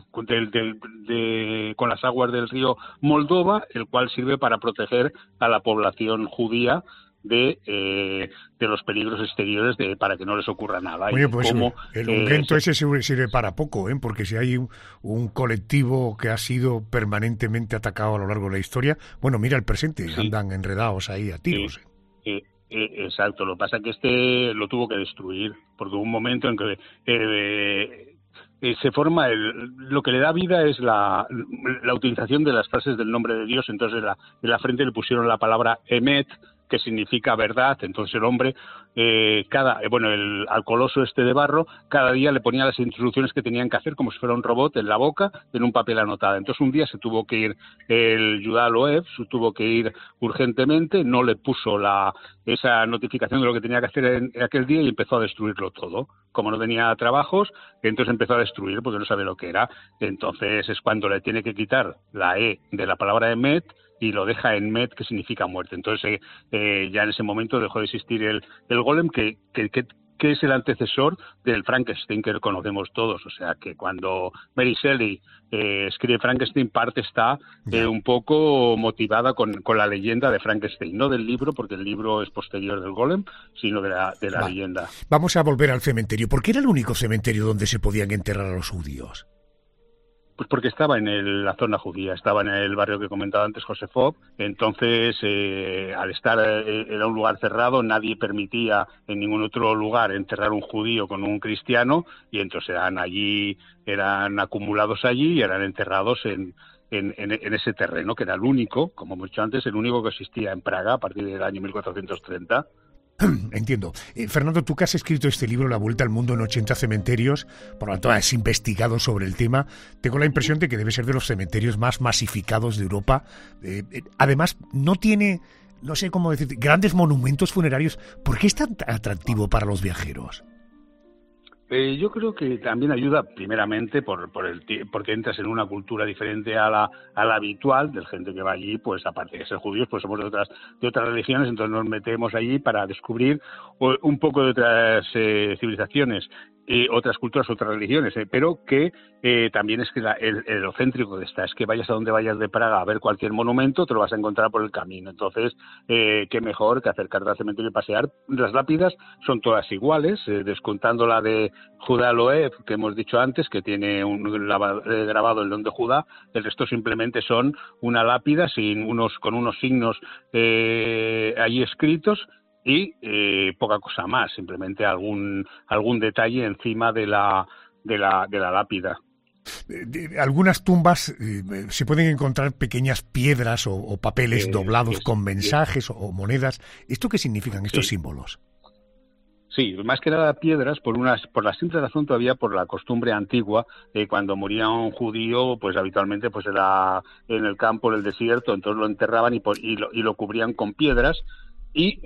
las aguas del río Moldova, el cual sirve para proteger a la población judía de los peligros exteriores, para que no les ocurra nada. Oye, pues el ungüento ese sirve para poco, porque si hay un colectivo que ha sido permanentemente atacado a lo largo de la historia, bueno, mira el presente, andan enredados ahí a tiros. Exacto, lo que pasa es que este lo tuvo que destruir, porque hubo un momento en que se forma lo que le da vida es la utilización de las frases del nombre de Dios. Entonces en la frente le pusieron la palabra Emet, que significa verdad. Entonces el hombre, al coloso este de barro, cada día le ponía las instrucciones que tenían que hacer como si fuera un robot en la boca, en un papel anotado. Entonces un día se tuvo que ir el Judá Loev, tuvo que ir urgentemente, no le puso esa notificación de lo que tenía que hacer en aquel día y empezó a destruirlo todo. Como no tenía trabajos, entonces empezó a destruir porque no sabe lo que era. Entonces es cuando le tiene que quitar la E de la palabra Emet y lo deja en Met, que significa muerte. Entonces ya en ese momento dejó de existir el golem, que es el antecesor del Frankenstein que conocemos todos. O sea que cuando Mary Shelley escribe Frankenstein, parte está un poco motivada con la leyenda de Frankenstein, no del libro, porque el libro es posterior del golem, sino de la leyenda. Vamos a volver al cementerio. ¿Por qué era el único cementerio donde se podían enterrar a los judíos? Pues porque estaba en la zona judía, estaba en el barrio que comentaba antes, Josefov. Entonces, al estar era un lugar cerrado, nadie permitía en ningún otro lugar enterrar un judío con un cristiano, y entonces eran acumulados allí y eran enterrados en ese terreno, que era el único, como hemos dicho antes, el único que existía en Praga a partir del año 1430. Entiendo. Fernando, tú que has escrito este libro, La Vuelta al Mundo en 80 cementerios, por lo tanto has investigado sobre el tema, tengo la impresión de que debe ser de los cementerios más masificados de Europa. Además, no tiene, no sé cómo decir, grandes monumentos funerarios. ¿Por qué es tan atractivo para los viajeros? Yo creo que también ayuda primeramente porque entras en una cultura diferente a la habitual del gente que va allí, pues aparte de ser judíos, pues somos de otras religiones, entonces nos metemos allí para descubrir un poco de otras civilizaciones, otras culturas, otras religiones, pero que también es que lo céntrico de esta es que vayas a donde vayas de Praga a ver cualquier monumento, te lo vas a encontrar por el camino. Entonces, qué mejor que acercarte al cementerio y pasear. Las lápidas son todas iguales, descontando la de Judá Loev, que hemos dicho antes, que tiene grabado el don de Judá. El resto simplemente son una lápida con unos signos allí escritos, y poca cosa más, simplemente algún detalle encima de la lápida. Algunas tumbas se pueden encontrar pequeñas piedras o papeles doblados con mensajes o monedas. ¿Esto qué significan estos símbolos? Sí, más que nada piedras, por la simple razón, todavía por la costumbre antigua, cuando moría un judío, pues habitualmente pues era en el campo, en el desierto, entonces lo enterraban y lo cubrían con piedras, y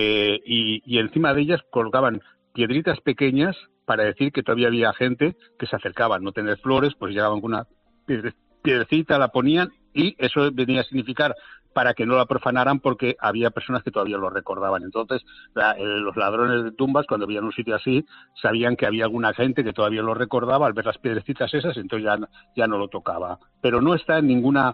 encima de ellas colocaban piedritas pequeñas para decir que todavía había gente que se acercaba. No tener flores, pues llegaban con una piedrecita, la ponían, y eso venía a significar para que no la profanaran, porque había personas que todavía lo recordaban. Entonces, los ladrones de tumbas, cuando veían un sitio así, sabían que había alguna gente que todavía lo recordaba al ver las piedrecitas esas, entonces ya no lo tocaba. Pero no está en ninguna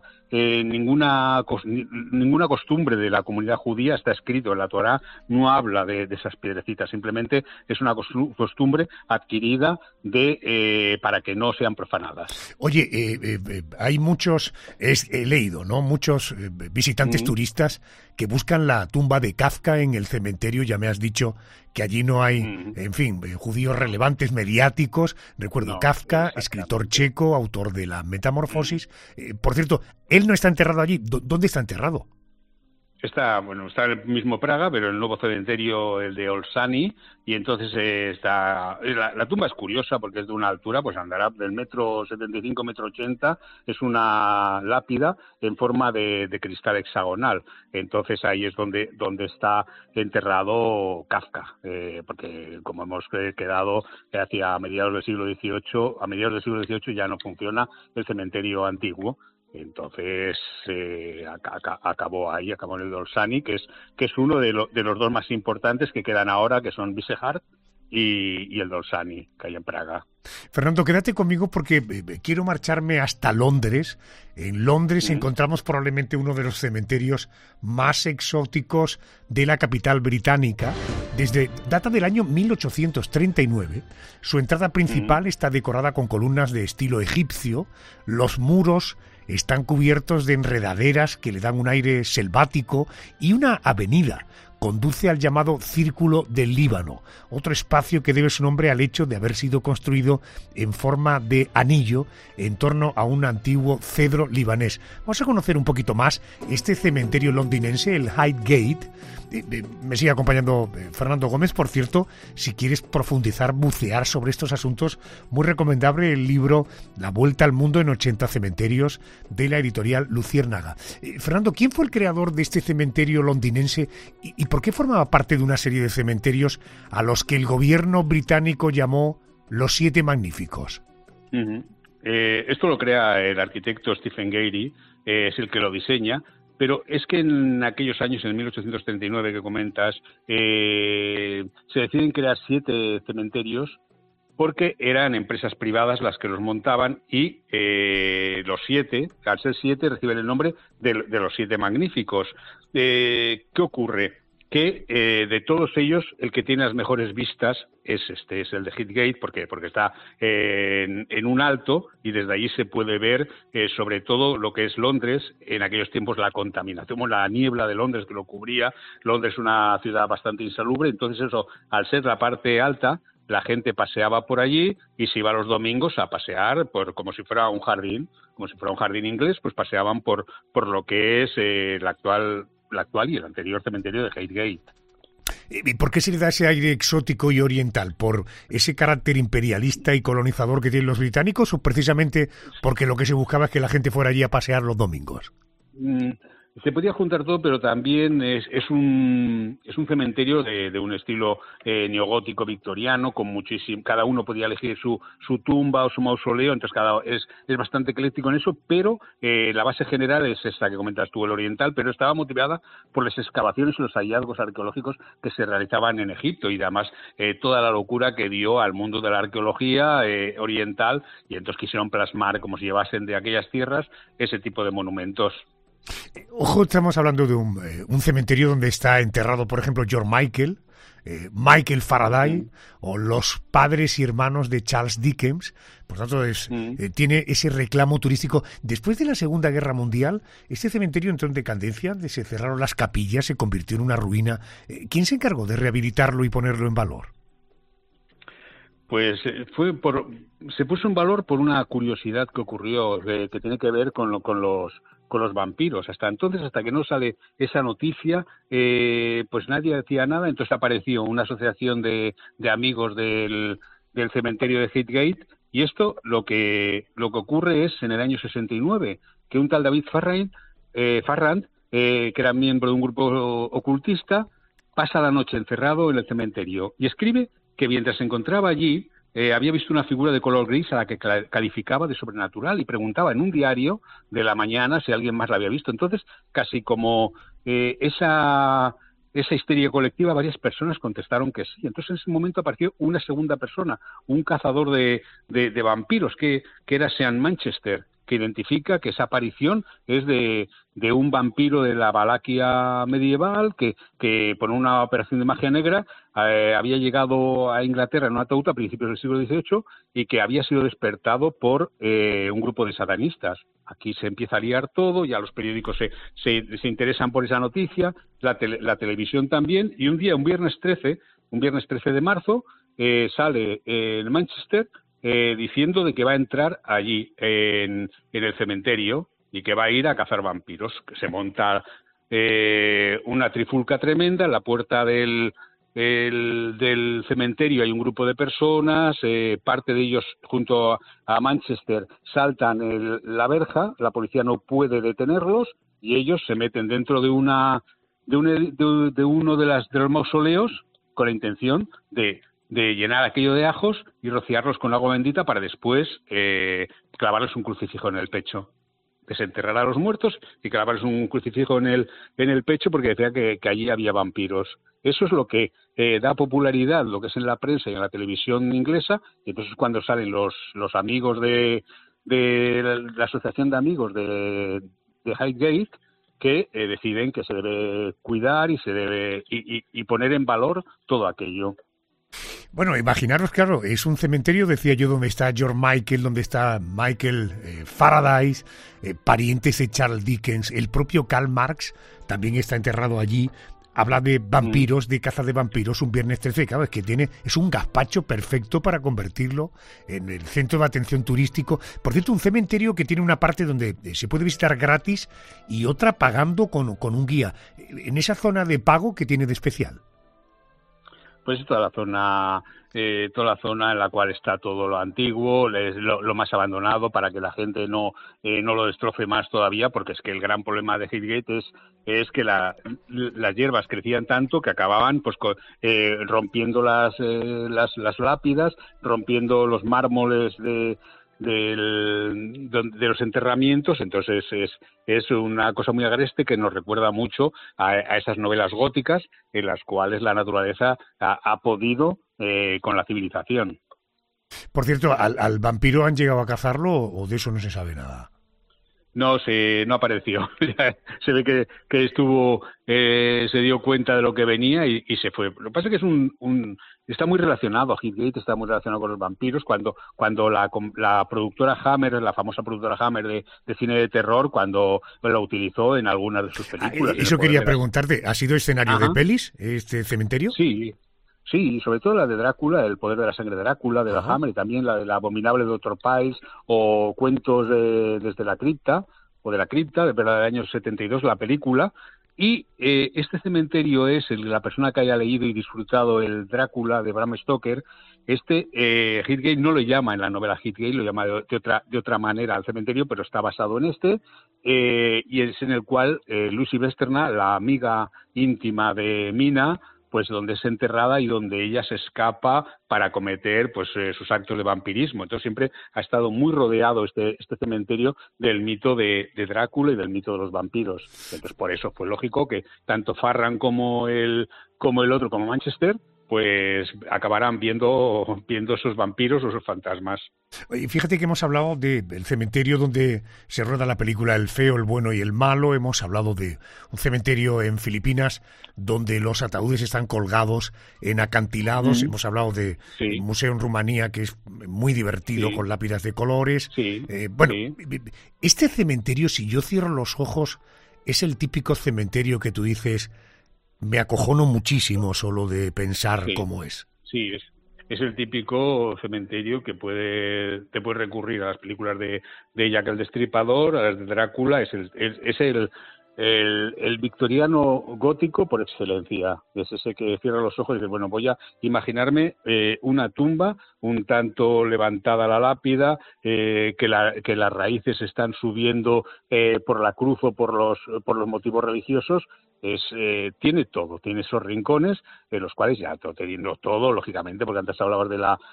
costumbre de la comunidad judía, está escrito en la Torá, no habla de esas piedrecitas, simplemente es una costumbre adquirida para que no sean profanadas. Oye, hay muchos, he leído, ¿no? Muchos visitantes turistas que buscan la tumba de Kafka en el cementerio. Ya me has dicho que allí no hay, en fin, judíos relevantes, mediáticos. Recuerdo Kafka, escritor checo, autor de La Metamorfosis. Por cierto, él no está enterrado allí. ¿Dónde está enterrado? Está en el mismo Praga, pero el nuevo cementerio, el de Olszany, y entonces la tumba es curiosa porque es de una altura, pues andará del 1,75 m, 1,80 m, es una lápida en forma de cristal hexagonal. Entonces ahí es donde está enterrado Kafka, porque como hemos quedado hacia mediados del siglo XVIII ya no funciona el cementerio antiguo. Entonces acabó en el de Olszany, que es uno de los dos más importantes que quedan ahora, que son Visegrád y el de Olszany, que hay en Praga. Fernando, quédate conmigo porque quiero marcharme hasta Londres. En Londres encontramos probablemente uno de los cementerios más exóticos de la capital británica. Data del año 1839. Su entrada principal está decorada con columnas de estilo egipcio. Los muros están cubiertos de enredaderas que le dan un aire selvático, y una avenida conduce al llamado Círculo del Líbano, otro espacio que debe su nombre al hecho de haber sido construido en forma de anillo en torno a un antiguo cedro libanés. Vamos a conocer un poquito más este cementerio londinense, el Highgate. Me sigue acompañando Fernando Gómez. Por cierto, si quieres profundizar, bucear sobre estos asuntos, muy recomendable el libro La Vuelta al Mundo en 80 cementerios, de la editorial Luciérnaga. Fernando, ¿quién fue el creador de este cementerio londinense y por qué formaba parte de una serie de cementerios a los que el gobierno británico llamó los 7 magníficos? Esto lo crea el arquitecto Stephen Gary, es el que lo diseña. Pero es que en aquellos años, en 1839 que comentas, se deciden crear 7 cementerios porque eran empresas privadas las que los montaban y los 7, al ser 7, reciben el nombre de los 7 magníficos. ¿Qué ocurre? Que de todos ellos, el que tiene las mejores vistas es el de Highgate, porque está en un alto y desde allí se puede ver sobre todo lo que es Londres, en aquellos tiempos la contaminación, la niebla de Londres que lo cubría. Londres es una ciudad bastante insalubre, entonces eso, al ser la parte alta, la gente paseaba por allí y se iba los domingos a pasear como si fuera un jardín inglés, pues paseaban por lo que es la actual y el anterior cementerio de Highgate. ¿Y por qué se le da ese aire exótico y oriental? ¿Por ese carácter imperialista y colonizador que tienen los británicos o precisamente porque lo que se buscaba es que la gente fuera allí a pasear los domingos? Se podía juntar todo, pero también es un cementerio de un estilo neogótico victoriano, con muchísimo. Cada uno podía elegir su tumba o su mausoleo, entonces es bastante ecléctico en eso, pero la base general es esta que comentas tú, el oriental, pero estaba motivada por las excavaciones y los hallazgos arqueológicos que se realizaban en Egipto y además toda la locura que dio al mundo de la arqueología oriental, y entonces quisieron plasmar como si llevasen de aquellas tierras ese tipo de monumentos. Ojo, estamos hablando de un cementerio donde está enterrado, por ejemplo, George Michael Faraday o los padres y hermanos de Charles Dickens. Por tanto, tiene ese reclamo turístico. Después de la Segunda Guerra Mundial, este cementerio entró en decadencia, se cerraron las capillas, se convirtió en una ruina. ¿Quién se encargó de rehabilitarlo y ponerlo en valor? Pues se puso en valor por una curiosidad que ocurrió, que tiene que ver con los vampiros. Hasta entonces, hasta que no sale esa noticia, pues nadie decía nada. Entonces apareció una asociación de amigos del cementerio de Highgate, y esto lo que ocurre es en el año 69 que un tal David Farrand, que era miembro de un grupo ocultista, pasa la noche encerrado en el cementerio y escribe que mientras se encontraba allí había visto una figura de color gris a la que calificaba de sobrenatural y preguntaba en un diario de la mañana si alguien más la había visto. Entonces, casi como esa histeria colectiva, varias personas contestaron que sí. Entonces, en ese momento apareció una segunda persona, un cazador de vampiros, que era Sean Manchester, que identifica que esa aparición es de un vampiro de la Valaquia medieval que por una operación de magia negra había llegado a Inglaterra en un ataúd a principios del siglo XVIII y que había sido despertado por un grupo de satanistas. Aquí se empieza a liar todo, ya los periódicos se interesan por esa noticia, la televisión también, y un viernes 13 de marzo, sale en Manchester diciendo de que va a entrar allí en el cementerio y que va a ir a cazar vampiros. Se monta una trifulca tremenda en la puerta del cementerio. Hay un grupo de personas, parte de ellos junto a Manchester saltan la verja, la policía no puede detenerlos y ellos se meten dentro de uno de los mausoleos con la intención de llenar aquello de ajos y rociarlos con agua bendita para después clavarles un crucifijo en el pecho. Desenterrar a los muertos y clavarles un crucifijo en el pecho porque decía que allí había vampiros. Eso es lo que da popularidad, lo que es en la prensa y en la televisión inglesa, y entonces cuando salen los amigos de la asociación de amigos de Highgate, que deciden que se debe cuidar y se debe y poner en valor todo aquello. Bueno, imaginaros, claro, es un cementerio, decía yo, donde está George Michael, donde está Michael Faraday, parientes de Charles Dickens, el propio Karl Marx también está enterrado allí. habla de vampiros, de caza de vampiros, un viernes 13, claro, es un gazpacho perfecto para convertirlo en el centro de atención turístico. Por cierto, un cementerio que tiene una parte donde se puede visitar gratis y otra pagando con un guía. En esa zona de pago, ¿qué tiene de especial? Pues toda la zona en la cual está todo lo antiguo, lo más abandonado, para que la gente no lo destroce más todavía, porque es que el gran problema de Heathgate es que las hierbas crecían tanto que acababan pues rompiendo las lápidas, rompiendo los mármoles de los enterramientos. Entonces es una cosa muy agreste que nos recuerda mucho a esas novelas góticas en las cuales la naturaleza ha podido con la civilización. Por cierto, ¿al vampiro han llegado a cazarlo o de eso no se sabe nada? No apareció. Se ve que estuvo, se dio cuenta de lo que venía y se fue. Lo que pasa es que está muy relacionado, Heathgate está muy relacionado con los vampiros. Cuando la productora Hammer, la famosa productora Hammer de cine de terror, cuando lo utilizó en algunas de sus películas. Eso quería preguntarte, ¿ha sido escenario de pelis este cementerio? Sí, sobre todo la de Drácula, El poder de la sangre de Drácula, de la Hammer, y también la del abominable Dr. Piles, o Cuentos desde la cripta, o de la cripta, del año 72, la película. Y este cementerio es la persona que haya leído y disfrutado el Drácula de Bram Stoker. Heathgate no lo llama en la novela Heathgate, lo llama de otra manera al cementerio, pero está basado en y es en el cual Lucy Westerna, la amiga íntima de Mina, pues donde es enterrada y donde ella se escapa para cometer pues sus actos de vampirismo. Entonces siempre ha estado muy rodeado este cementerio del mito de Drácula y del mito de los vampiros. Entonces por eso fue lógico que tanto Farran como el otro, como Manchester, pues acabarán viendo esos vampiros o esos fantasmas. Oye, fíjate que hemos hablado del cementerio donde se rueda la película El feo, el bueno y el malo. Hemos hablado de un cementerio en Filipinas donde los ataúdes están colgados en acantilados. Hemos hablado de un museo en Rumanía que es muy divertido, con lápidas de colores. Este cementerio, si yo cierro los ojos, es el típico cementerio que tú dices: me acojono muchísimo solo de pensar cómo es. Sí, es el típico cementerio que te puede recurrir a las películas de Jack el Destripador, a las de Drácula. Es el victoriano gótico por excelencia. Es ese que cierra los ojos y dice, bueno, voy a imaginarme una tumba un tanto levantada la lápida, que las raíces están subiendo por la cruz o por los motivos religiosos. Tiene todo, tiene esos rincones en los cuales ya teniendo todo, lógicamente, porque antes hablabas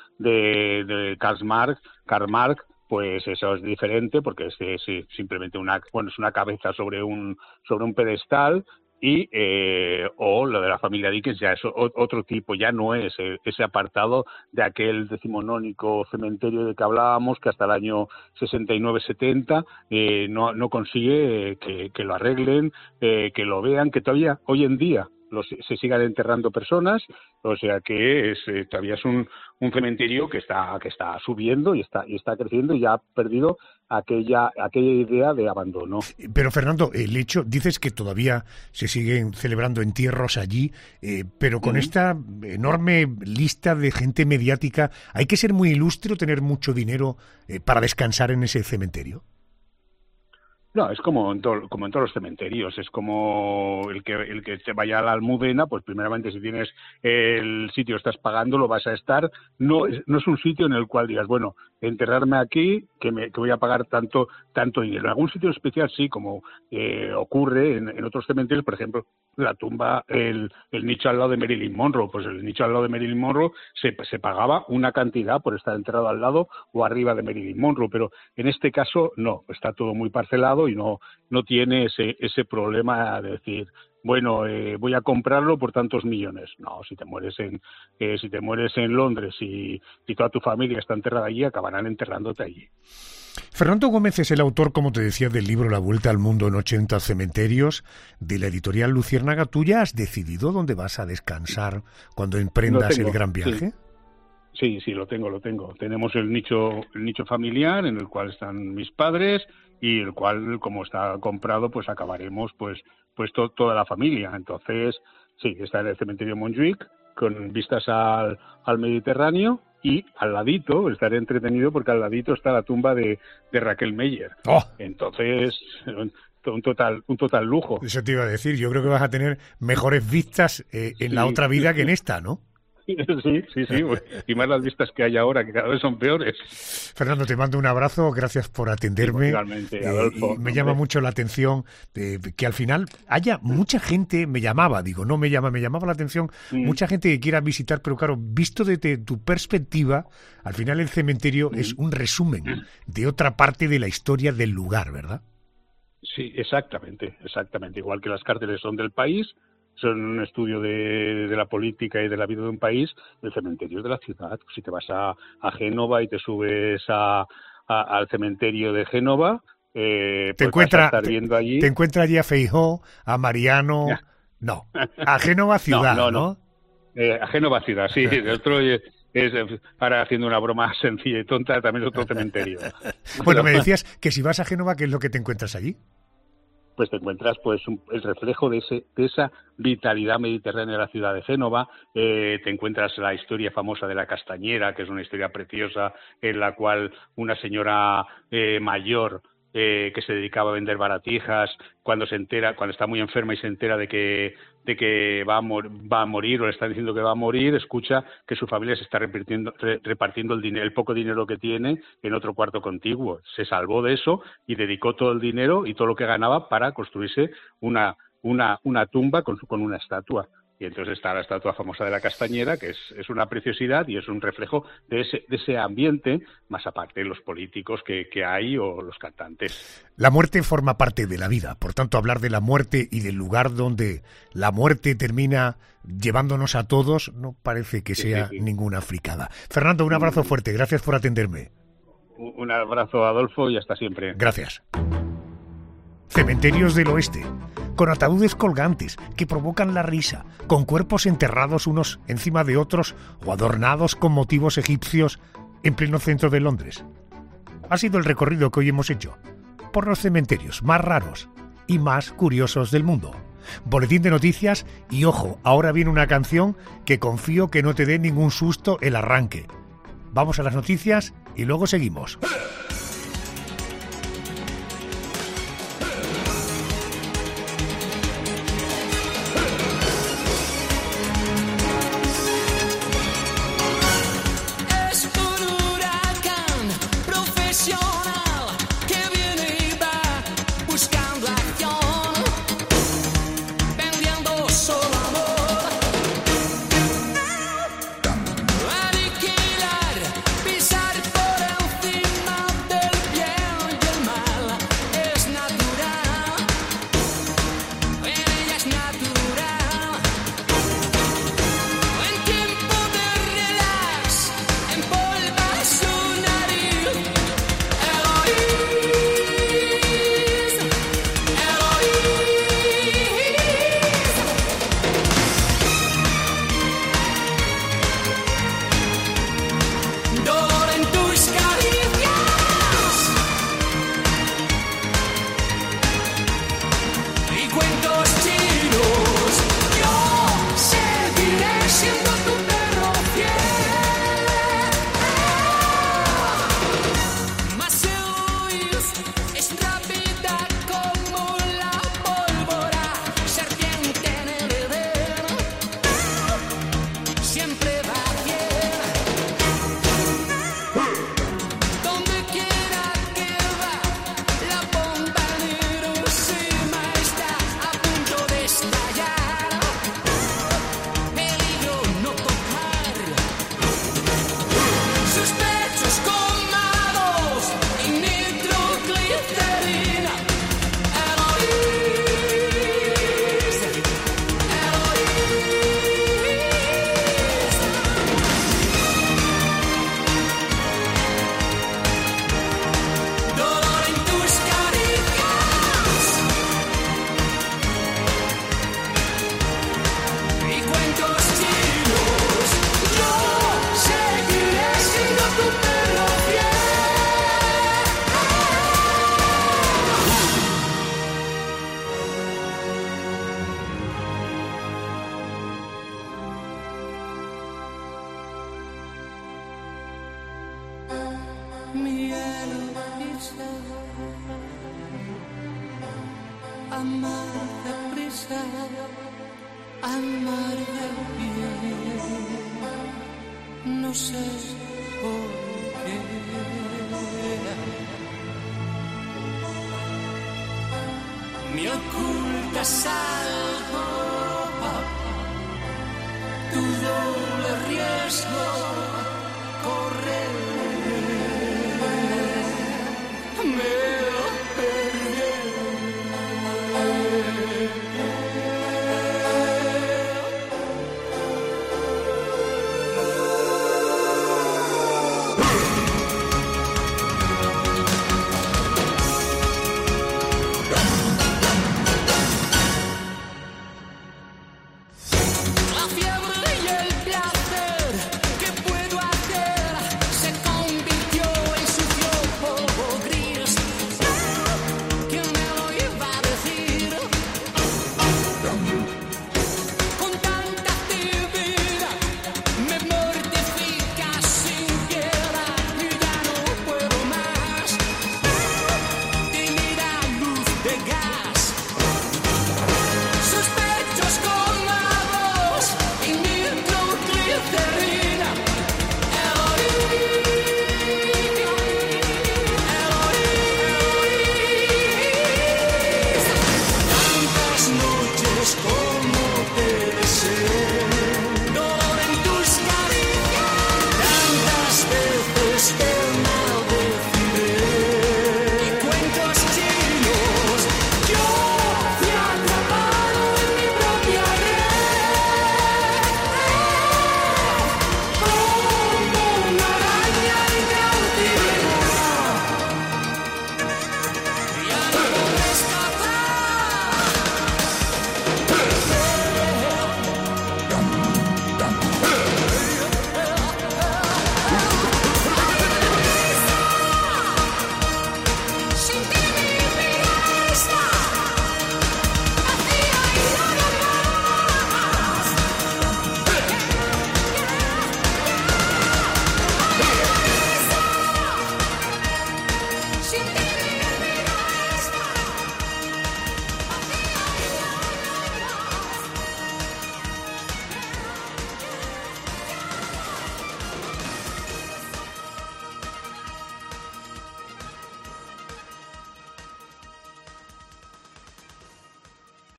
de Karl Marx, pues eso es diferente, porque es simplemente es una cabeza sobre un pedestal. O lo de la familia Dickens ya es otro tipo, ya no es ese apartado de aquel decimonónico cementerio de que hablábamos, que hasta el año 69-70 no consigue que lo arreglen, que lo vean, que todavía hoy en día se sigan enterrando personas. O sea que todavía es un cementerio que está subiendo y está creciendo y ya ha perdido aquella idea de abandono. Pero Fernando, dices que todavía se siguen celebrando entierros allí, pero con esta enorme lista de gente mediática, ¿hay que ser muy ilustre o tener mucho dinero para descansar en ese cementerio? No, es como en todos los cementerios. Es como el que te vaya a la Almudena, pues primeramente si tienes el sitio, estás pagando, lo vas a estar. No es un sitio en el cual digas, bueno, enterrarme aquí, que voy a pagar tanto dinero. En algún sitio especial sí, como ocurre en otros cementerios, por ejemplo, la tumba, el nicho al lado de Marilyn Monroe. Pues el nicho al lado de Marilyn Monroe se pagaba una cantidad por estar enterrado al lado o arriba de Marilyn Monroe, pero en este caso no, está todo muy parcelado y no tiene ese problema de decir, bueno, voy a comprarlo por tantos millones. No, si te mueres en Londres y toda tu familia está enterrada allí, acabarán enterrándote allí. Fernando Gómez es el autor, como te decía, del libro La Vuelta al Mundo en 80 cementerios, de la editorial Luciérnaga. ¿Tú ya has decidido dónde vas a descansar cuando emprendas el gran viaje? Sí, lo tengo. Tenemos el nicho familiar en el cual están mis padres y el cual, como está comprado, pues acabaremos pues toda la familia. Entonces Sí, está en el cementerio Montjuïc, con vistas al Mediterráneo, y al ladito, estaré entretenido porque al ladito está la tumba de Raquel Meyer. ¡Oh! Entonces, un total lujo. Eso te iba a decir, yo creo que vas a tener mejores vistas en la otra vida que en esta, ¿no? Sí, y más las vistas que hay ahora, que cada vez son peores. Fernando, te mando un abrazo, gracias por atenderme. Igualmente, Adolfo. Me llama mucho la atención que al final haya mucha gente, me llamaba la atención, mucha gente que quiera visitar, pero claro, visto desde tu perspectiva, al final el cementerio es un resumen de otra parte de la historia del lugar, ¿verdad? Sí, exactamente. Igual que las cárceles son del país, son un estudio de la política y de la vida de un país, el cementerio es de la ciudad. Si te vas a Génova y te subes al cementerio de Génova, te encuentras allí a Feijóo, a Mariano... No, a Génova ciudad, ¿no? A Génova ciudad, sí. El otro es, para haciendo una broma sencilla y tonta, también es otro cementerio. Bueno, me decías que si vas a Génova, ¿qué es lo que te encuentras allí? Pues te encuentras el reflejo de esa vitalidad mediterránea de la ciudad de Génova. Te encuentras la historia famosa de la Castañera, que es una historia preciosa en la cual una señora mayor que se dedicaba a vender baratijas, cuando está muy enferma y se entera de que va a morir o le están diciendo que va a morir, escucha que su familia se está repartiendo el poco dinero que tiene en otro cuarto contiguo. Se salvó de eso y dedicó todo el dinero y todo lo que ganaba para construirse una tumba con una estatua. Y entonces está la estatua famosa de la Castañera, que es una preciosidad y es un reflejo de ese ambiente, más aparte de los políticos que hay o los cantantes. La muerte forma parte de la vida, por tanto hablar de la muerte y del lugar donde la muerte termina llevándonos a todos no parece que sea ninguna fricada. Fernando, un abrazo fuerte, gracias por atenderme. Un abrazo, Adolfo, y hasta siempre. Gracias. Cementerios del Oeste, con ataúdes colgantes que provocan la risa, con cuerpos enterrados unos encima de otros o adornados con motivos egipcios en pleno centro de Londres. Ha sido el recorrido que hoy hemos hecho por los cementerios más raros y más curiosos del mundo. Boletín de noticias y ojo, ahora viene una canción que confío que no te dé ningún susto el arranque. Vamos a las noticias y luego seguimos. amar deprisa, amar de pie, no sé por qué. Me ocultas algo, tu doble riesgo.